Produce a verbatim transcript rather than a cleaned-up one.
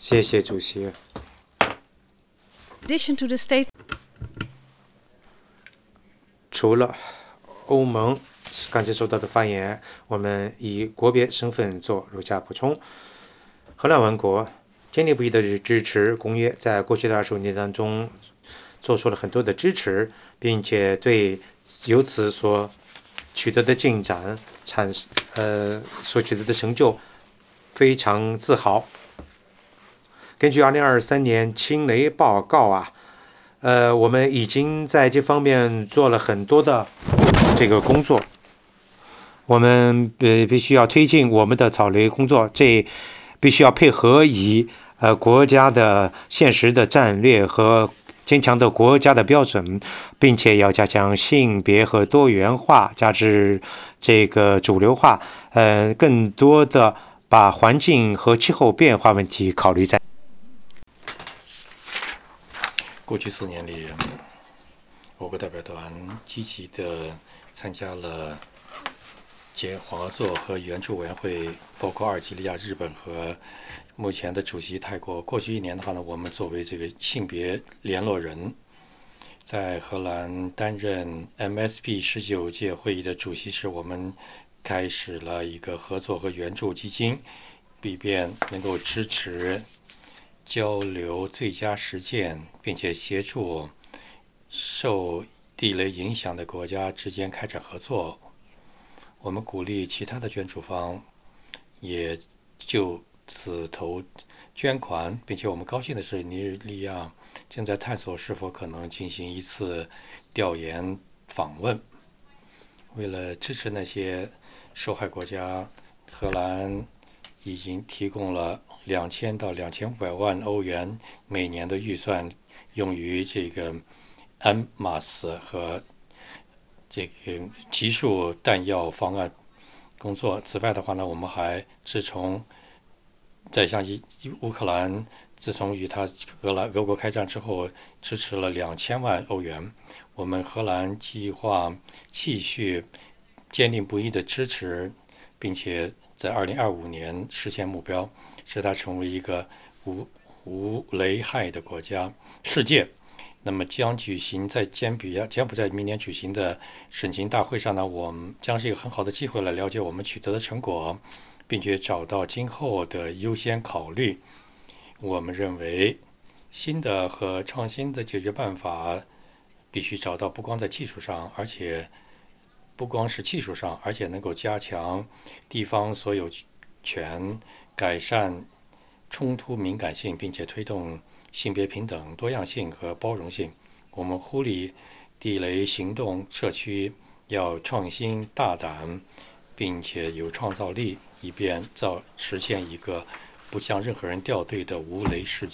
谢谢主席。除了欧盟刚才说到的发言，我们以国别身份做如下补充：荷兰王国坚定不移地支持公约，在过去的二十五年当中做出了很多的支持，并且对由此所取得的进展、产呃所取得的成就非常自豪。根据二零二三年青雷报告啊，呃，我们已经在这方面做了很多的这个工作。我们呃必须要推进我们的草雷工作，这必须要配合以呃国家的现实的战略和坚强的国家的标准，并且要加强性别和多元化，加之这个主流化，呃，更多的把环境和气候变化问题考虑在。 过去四年里，我国代表团积极地参加了结合作和援助委员会，包括阿尔及利亚、日本和目前的主席泰国。过去一年的话呢，我们作为这个性别联络人，在荷兰担任 M S P 十九届会议的主席时，我们开始了一个合作和援助基金，以便能够支持交流最佳实践，并且协助受地雷影响的国家之间开展合作。我们鼓励其他的捐助方也就此投捐款，并且我们高兴的是，尼日利亚正在探索是否可能进行一次调研访问。为了支持那些受害国家，荷兰已经提供了两千到两千五百万欧元每年的预算，用于这个 M M A S 和这个集束弹药方案工作。此外的话呢，我们还自从在向乌克兰自从与他俄兰俄国开战之后，支持了两千万欧元。我们荷兰计划继续坚定不移的支持，并且在二零二五年实现目标，使它成为一个无无雷害的国家。世界那么将举行在柬埔寨柬埔寨明年举行的审计大会上呢，我们将是一个很好的机会来了解我们取得的成果，并且找到今后的优先考虑。我们认为新的和创新的解决办法必须找到不光在技术上，而且不光是技术上，而且能够加强地方所有权，改善冲突敏感性，并且推动性别平等、多样性和包容性。我们呼吁地雷行动社区要创新大胆，并且有创造力，以便造实现一个不向任何人掉队的无雷世界。